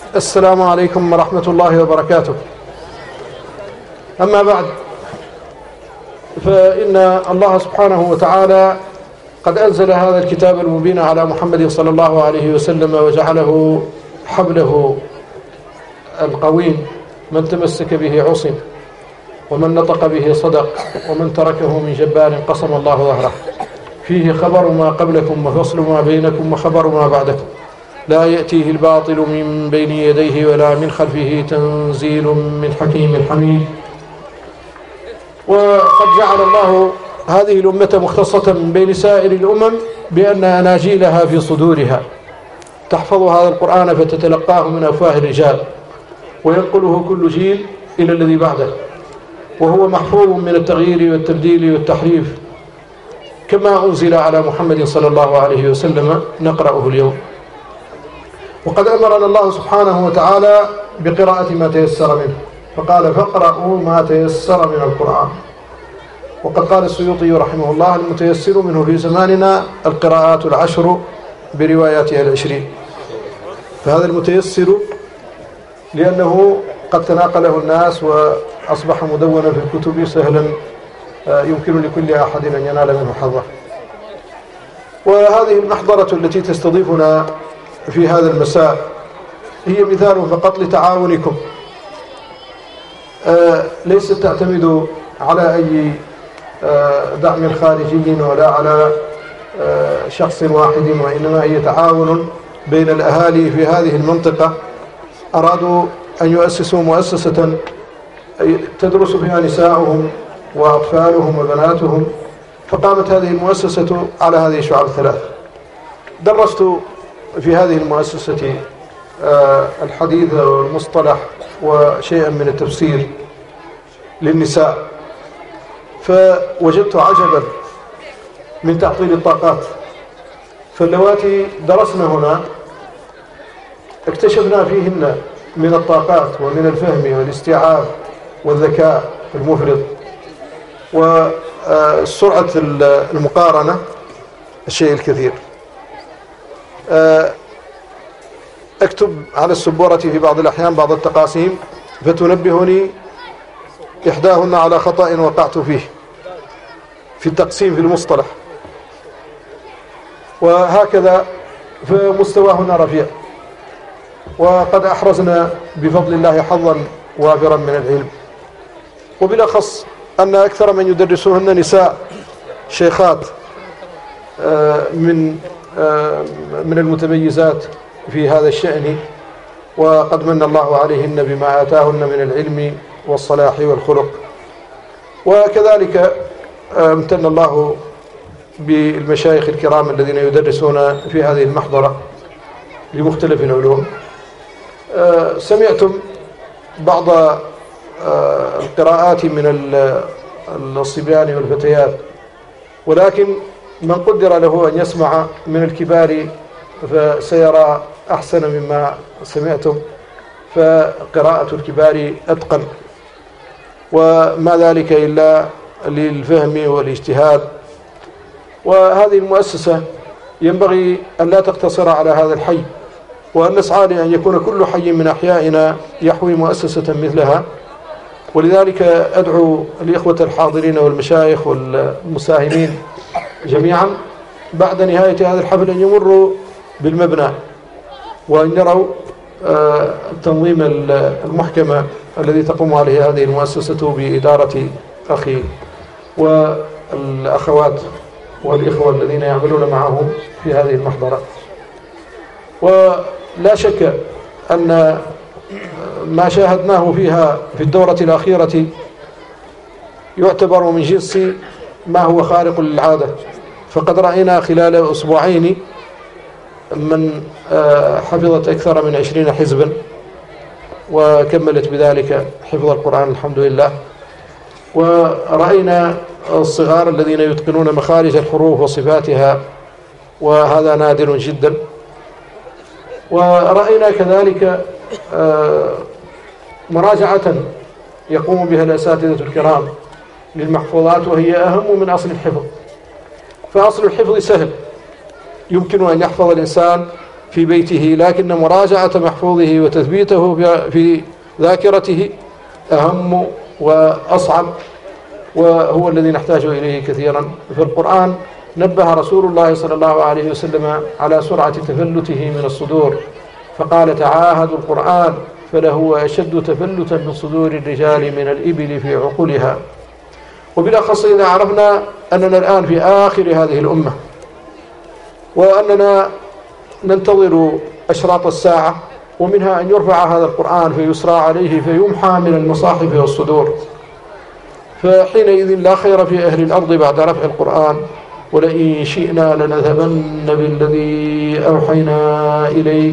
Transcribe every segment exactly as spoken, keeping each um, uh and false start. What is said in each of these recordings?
السلام عليكم ورحمة الله وبركاته. أما بعد، فإن الله سبحانه وتعالى قد أنزل هذا الكتاب المبين على محمد صلى الله عليه وسلم وجعله حبله القويم، من تمسك به عصم ومن نطق به صدق ومن تركه من جبار قصم الله ظهره. فيه خبر ما قبلكم وفصل ما بينكم وخبر ما بعدكم، لا يأتيه الباطل من بين يديه ولا من خلفه، تنزيل من حكيم حميد. وقد جعل الله هذه الأمة مختصة من بين سائر الأمم بأن أناجيلها في صدورها تحفظ هذا القرآن فتتلقاه من أفواه الرجال، وينقله كل جيل إلى الذي بعده، وهو محفوظ من التغيير والتبديل والتحريف، كما أنزل على محمد صلى الله عليه وسلم نقرأه اليوم. وقد أمرنا الله سبحانه وتعالى بقراءة ما تيسر منه، فقال فاقرأوا ما تيسر من القرآن. وقد قال السيوطي رحمه الله: المتيسر منه في زماننا القراءات العشر برواياتها العشرين. فهذا المتيسر لأنه قد تناقله الناس وأصبح مدونا في الكتب سهلا يمكن لكل أحد أن ينال منه حظه. وهذه المحضرة التي تستضيفنا في هذا المساء هي مثال فقط لتعاونكم، ليست تعتمد على أي دعم خارجي ولا على شخص واحد، وإنما هي تعاون بين الأهالي في هذه المنطقة. أرادوا أن يؤسسوا مؤسسة تدرس فيها نساؤهم وأطفالهم وبناتهم، فقامت هذه المؤسسة على هذه الشعب الثلاث. درست في هذه المؤسسة الحديث والمصطلح وشيئا من التفسير للنساء، فوجدت عجبا من تعطيل الطاقات. فاللواتي درسنا هنا اكتشفنا فيهن من الطاقات ومن الفهم والاستيعاب والذكاء المفرط وسرعة المقارنة الشيء الكثير. أكتب على السبورة في بعض الأحيان بعض التقاسيم فتنبهني إحداهن على خطأ وقعت فيه في التقسيم في المصطلح، وهكذا فمستواهن رفيع. وقد أحرزنا بفضل الله حظا وافرا من العلم، وبالأخص أن أكثر من يدرسوهن نساء شيخات من من المتميزات في هذا الشأن، وقد من الله عليهن بما آتاهن من العلم والصلاح والخلق. وكذلك امتن الله بالمشايخ الكرام الذين يدرسون في هذه المحضرة لمختلف العلوم. سمعتم بعض القراءات من الصبيان والفتيات، ولكن من قدر له أن يسمع من الكبار فسيرى أحسن مما سمعتم، فقراءة الكبار أتقن، وما ذلك إلا للفهم والاجتهاد. وهذه المؤسسة ينبغي أن لا تقتصر على هذا الحي، وأن نسعى لأن يكون كل حي من أحيائنا يحوي مؤسسة مثلها. ولذلك أدعو الإخوة الحاضرين والمشايخ والمساهمين جميعا بعد نهاية هذا الحفل أن يمروا بالمبنى وأن يروا التنظيم المحكمة الذي تقوم عليه هذه المؤسسة بإدارة أخي والأخوات والإخوة الذين يعملون معهم في هذه المحضرة. ولا شك أن ما شاهدناه فيها في الدورة الأخيرة يعتبر من جنس ما هو خارق للعادة، فقد رأينا خلال أسبوعين من حفظت أكثر من عشرين حزبا، وكملت بذلك حفظ القرآن الحمد لله. ورأينا الصغار الذين يتقنون مخارج الحروف وصفاتها، وهذا نادر جدا. ورأينا كذلك مراجعة يقوم بها الأساتذة الكرام للمحفوظات، وهي أهم من أصل الحفظ. فأصل الحفظ سهل، يمكن أن يحفظ الإنسان في بيته، لكن مراجعة محفوظه وتثبيته في ذاكرته أهم وأصعب، وهو الذي نحتاج إليه كثيرا. في القرآن نبه رسول الله صلى الله عليه وسلم على سرعة تفلته من الصدور، فقال: تعاهدوا القرآن فلهو أشد تفلتا من صدور الرجال من الإبل في عقولها. وبالأخص إذا عرفنا أننا الآن في آخر هذه الأمة، وأننا ننتظر أشراط الساعة، ومنها أن يرفع هذا القرآن فيسرى عليه فيمحى من المصاحف والصدور، فحينئذ لا خير في أهل الأرض بعد رفع القرآن. ولئن شئنا لنذهبن بالذي أوحينا إليك،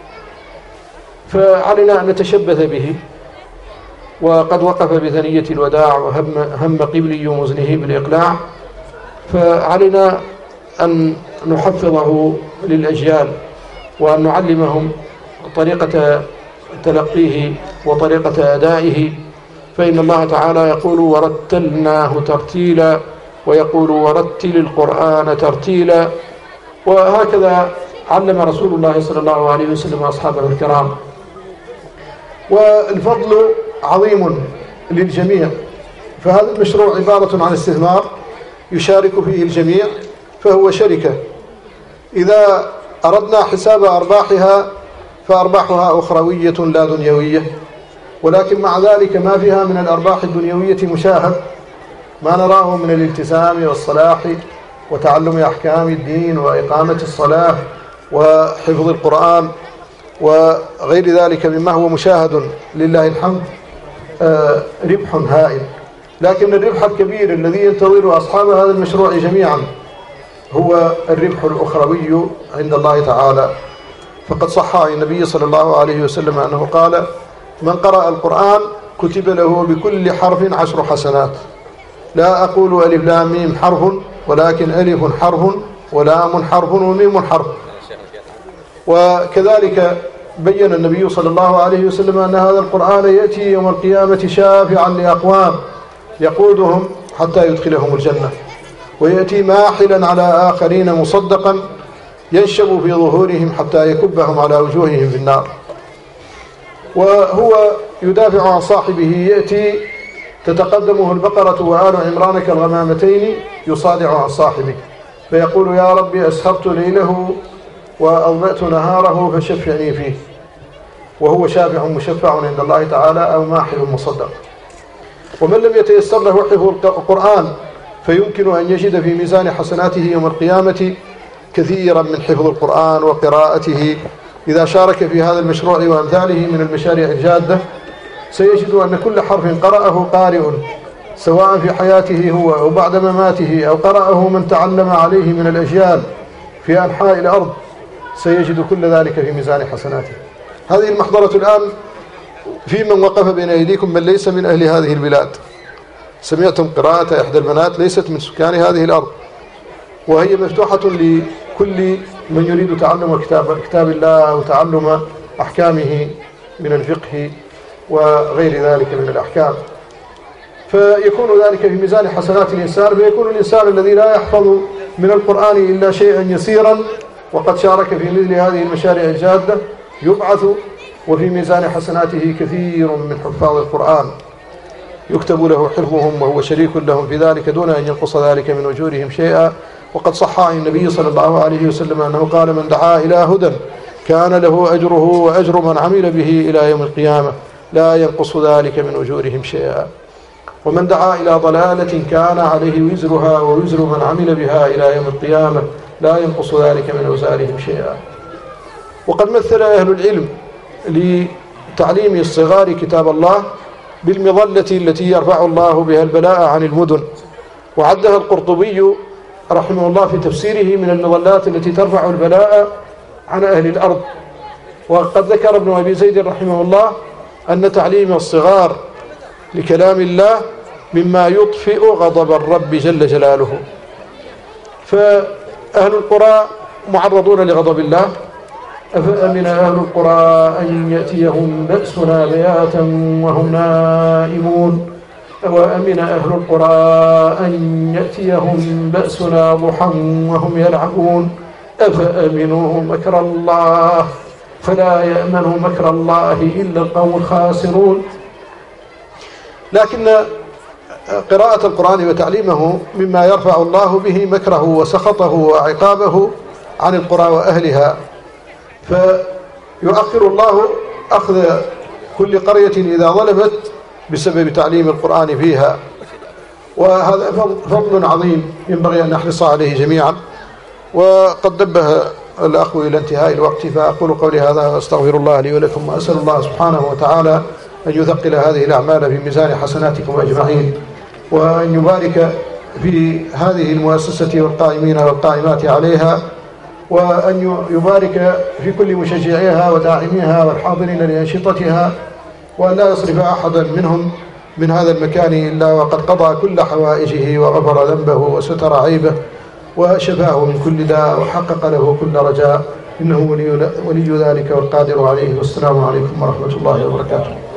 فعلينا أن نتشبث به. وقد وقف بثنية الوداع وهم هم قبلي مزنه بالإقلاع، فعلينا أن نحفظه للأجيال وأن نعلمهم طريقة تلقيه وطريقة أدائه، فإن الله تعالى يقول: ورتلناه ترتيلا، ويقول: ورتل القرآن ترتيلا. وهكذا علم رسول الله صلى الله عليه وسلم أصحابه الكرام. والفضل عظيم للجميع، فهذا المشروع عبارة عن استثمار يشارك فيه الجميع، فهو شركة. إذا أردنا حساب أرباحها فأرباحها أخروية لا دنيوية، ولكن مع ذلك ما فيها من الأرباح الدنيوية مشاهد، ما نراه من الالتزام والصلاح وتعلم أحكام الدين وإقامة الصلاة وحفظ القرآن وغير ذلك مما هو مشاهد لله الحمد، آه ربح هائل. لكن الربح الكبير الذي ينتظر أصحاب هذا المشروع جميعا هو الربح الأخروي عند الله تعالى. فقد صح عن النبي صلى الله عليه وسلم أنه قال: من قرأ القرآن كتب له بكل حرف عشر حسنات. لا أقول ألف لام ميم حرف، ولكن ألف حرف ولام حرف وميم حرف. وكذلك بين النبي صلى الله عليه وسلم أن هذا القرآن يأتي يوم القيامة شافعا لأقوام يقودهم حتى يدخلهم الجنة، ويأتي ماحلا على آخرين مصدقا ينشب في ظهورهم حتى يكبهم على وجوههم في النار. وهو يدافع عن صاحبه، يأتي تتقدمه البقرة وآل عمران كالغمامتين يصادع عن صاحبه فيقول: يا ربي أسهرت ليله وأضأت نهاره فشفعني فيه، وهو شافع مشفع عند الله تعالى أو ماحل مصدق. ومن لم يتيسر له حفظ القرآن فيمكن أن يجد في ميزان حسناته يوم القيامة كثيرا من حفظ القرآن وقراءته. إذا شارك في هذا المشروع وأمثاله من المشاريع الجادة سيجد أن كل حرف قرأه قارئ سواء في حياته هو أو بعد مماته، أو قرأه من تعلم عليه من الأجيال في أنحاء الأرض، سيجد كل ذلك في ميزان حسناته. هذه المحضرة الآن في من وقف بين أيديكم من ليس من أهل هذه البلاد. سمعتم قراءة إحدى البنات ليست من سكان هذه الأرض، وهي مفتوحة لكل من يريد تعلم كتاب, كتاب الله وتعلم أحكامه من الفقه وغير ذلك من الأحكام، فيكون ذلك في ميزان حسنات الإنسان، فيكون الإنسان الذي لا يحفظ من القرآن إلا شيئا يسيرا وقد شارك في مثل هذه المشاريع الجادة يبعث وفي ميزان حسناته كثير من حفاظ القرآن يكتب له حفظهم وهو شريك لهم في ذلك دون أن ينقص ذلك من أجورهم شيئا. وقد صح عن النبي صلى الله عليه وسلم أنه قال: من دعا إلى هدى كان له أجره وأجر من عمل به إلى يوم القيامة لا ينقص ذلك من أجورهم شيئا، ومن دعا إلى ضلالة كان عليه وزرها ووزر من عمل بها إلى يوم القيامة لا ينقص ذلك من أوزارهم شيئا. وقد مثل أهل العلم لتعليم الصغار كتاب الله بالمظلة التي يرفع الله بها البلاء عن المدن، وعدها القرطبي رحمه الله في تفسيره من المظلات التي ترفع البلاء عن أهل الأرض. وقد ذكر ابن أبي زيد رحمه الله أن تعليم الصغار لكلام الله مما يطفئ غضب الرب جل جلاله، فأهل القرى معرضون لغضب الله. أفأمن أهل القرى أن يأتيهم بأسنا بياتا وهم نائمون وأمن أهل القرى أن يأتيهم بأسنا ضحى وهم يلعبون أفأمنوا مكر الله فلا يأمن مكر الله إلا القوم الخاسرون. لكن قراءة القرآن وتعليمه مما يرفع الله به مكره وسخطه وعقابه عن القرى وأهلها، فيؤخر الله أخذ كل قرية إذا ظلمت بسبب تعليم القرآن فيها، وهذا فضل عظيم ينبغي أن نحرص عليه جميعا. وقد نبه الأخ إلى انتهاء الوقت، فأقول قولي هذا وأستغفر الله لي ولكم، وأسأل الله سبحانه وتعالى أن يثقل هذه الأعمال في ميزان حسناتكم أجمعين، وأن يبارك في هذه المؤسسة والقائمين والقائمات عليها، وأن يبارك في كل مشجعيها وداعميها والحاضرين لأنشطتها، وأن لا يصرف أحدا منهم من هذا المكان إلا وقد قضى كل حوائجه وغفر ذنبه وستر عيبه وشفاه من كل داء وحقق له كل رجاء، إنه ولي ذلك والقادر عليه. والسلام عليكم ورحمة الله وبركاته.